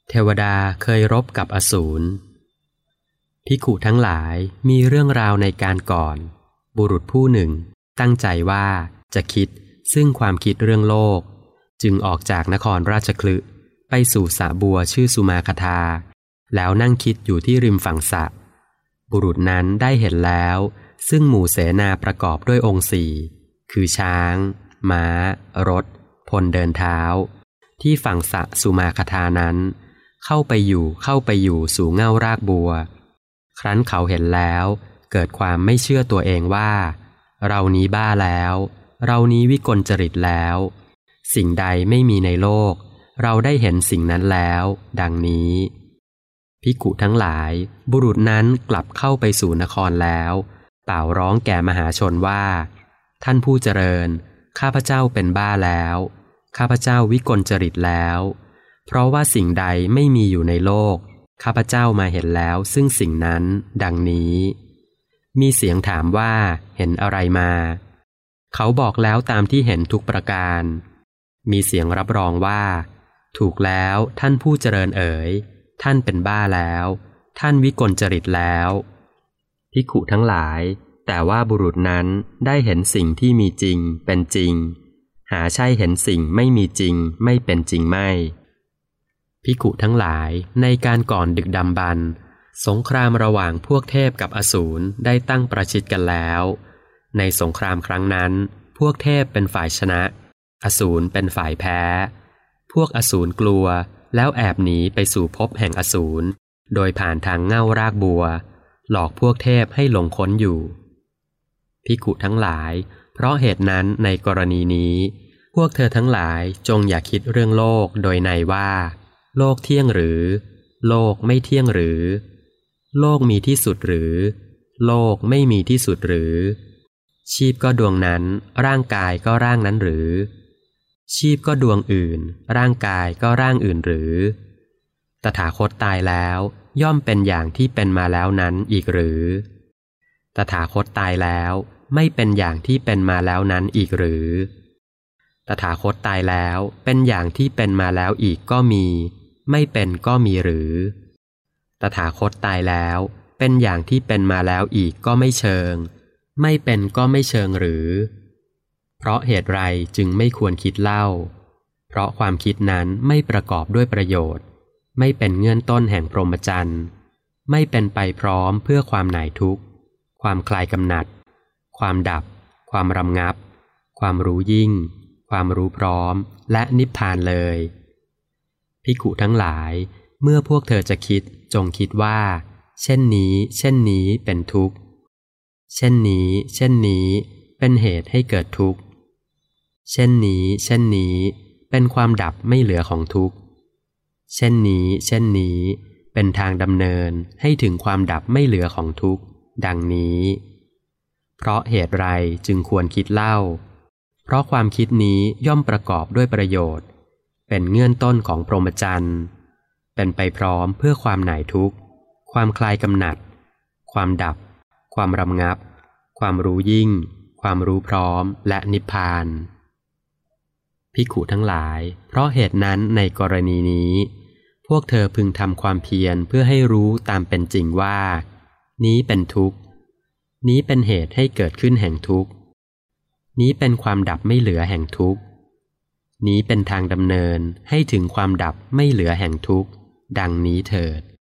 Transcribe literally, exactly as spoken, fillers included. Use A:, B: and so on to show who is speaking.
A: เทวดาเคยรบกับอสูรภิกขุทั้งหลายมีเรื่องราวในการก่อนบุรุษผู้หนึ่งตั้งใจว่าจะคิดซึ่งความคิดเรื่องโลกจึงออกจากนครราชคฤห์ไปสู่สระบัวชื่อสุมาคทาแล้วนั่งคิดอยู่ที่ริมฝั่งสระบุรุษนั้นได้เห็นแล้วซึ่งหมู่เสนาประกอบด้วยองค์สี่คือช้างม้ารถพลเดินเท้าที่ฝั่งสระสุมาคทานั้นเข้าไปอยู่เข้าไปอยู่สู่เง่ารากบัวครั้นเขาเห็นแล้วเกิดความไม่เชื่อตัวเองว่าเรานี้บ้าแล้วเรานี้วิกลจริตแล้วสิ่งใดไม่มีในโลกเราได้เห็นสิ่งนั้นแล้วดังนี้ภิกขุทั้งหลายบุรุษนั้นกลับเข้าไปสู่นครแล้วเป่าร้องแก่มหาชนว่าท่านผู้เจริญข้าพเจ้าเป็นบ้าแล้วข้าพเจ้าวิกลจริตแล้วเพราะว่าสิ่งใดไม่มีอยู่ในโลกข้าพเจ้ามาเห็นแล้วซึ่งสิ่งนั้นดังนี้มีเสียงถามว่าเห็นอะไรมาเขาบอกแล้วตามที่เห็นทุกประการมีเสียงรับรองว่าถูกแล้วท่านผู้เจริญเอ๋ยท่านเป็นบ้าแล้วท่านวิกลจริตแล้วภิกขุทั้งหลายแต่ว่าบุรุษนั้นได้เห็นสิ่งที่มีจริงเป็นจริงหาใช่เห็นสิ่งไม่มีจริงไม่เป็นจริงไม่ภิกขุทั้งหลายในการก่อนดึกดำบรรพ์สงครามระหว่างพวกเทพกับอสูรได้ตั้งประชิดกันแล้วในสงครามครั้งนั้นพวกเทพเป็นฝ่ายชนะอสูรเป็นฝ่ายแพ้พวกอสูรกลัวแล้วแอบหนีไปสู่ภพแห่งอสูรโดยผ่านทางเง่ารากบัวหลอกพวกเทพให้หลงค้นอยู่ภิกขุทั้งหลายเพราะเหตุนั้นในกรณีนี้พวกเธอทั้งหลายจงอย่าคิดเรื่องโลกโดยในว่าโลกเที่ยงหรือโลกไม่เที่ยงหรือโลกมีที่สุดหรือโลกไม่มีที่สุดหรือชีพก็ดวงนั้นร่างกายก็ร่างนั้นหรือชีพก็ดวงอื่นร่างกายก็ร่างอื่นหรือตถาคตตายแล้วย่อมเป็นอย่างที่เป็นมาแล้วนั้นอีกหรือตถาคตตายแล้วไม่เป็นอย่างที่เป็นมาแล้วนั้นอีกหรือตถาคตตายแล้วเป็นอย่างที่เป็นมาแล้วอีกก็มีไม่เป็นก็มีหรือตถาคตตายแล้วเป็นอย่างที่เป็นมาแล้วอีกก็ไม่เชิงไม่เป็นก็ไม่เชิงหรือเพราะเหตุไรจึงไม่ควรคิดเล่าเพราะความคิดนั้นไม่ประกอบด้วยประโยชน์ไม่เป็นเงื่อนต้นแห่งพรหมจรรย์ไม่เป็นไปพร้อมเพื่อความหน่ายทุกข์ความคลายกำหนัดความดับความรำงับความรู้ยิ่งความรู้พร้อมและนิพพานเลยภิกขุทั้งหลายเมื่อพวกเธอจะคิดจงคิดว่าเช่นนี้เช่นนี้เป็นทุกข์เช่นนี้เช่นนี้เป็นเหตุให้เกิดทุกข์เช่นนี้เช่นนี้เป็นความดับไม่เหลือของทุกข์เช่นนี้เช่นนี้เป็นทางดำเนินให้ถึงความดับไม่เหลือของทุกข์ดังนี้เพราะเหตุไรจึงควรคิดเล่าเพราะความคิดนี้ย่อมประกอบด้วยประโยชน์เป็นเงื่อนต้นของพรหมจรรย์เป็นไปพร้อมเพื่อความหน่ายทุกข์ความคลายกำหนัดความดับความรำงับความรู้ยิ่งความรู้พร้อมและนิพพานภิกขุทั้งหลายเพราะเหตุนั้นในกรณีนี้พวกเธอพึงทำความเพียรเพื่อให้รู้ตามเป็นจริงว่านี้เป็นทุกข์นี้เป็นเหตุให้เกิดขึ้นแห่งทุกข์นี้เป็นความดับไม่เหลือแห่งทุกข์นี้เป็นทางดำเนินให้ถึงความดับไม่เหลือแห่งทุกข์ดังนี้เถิด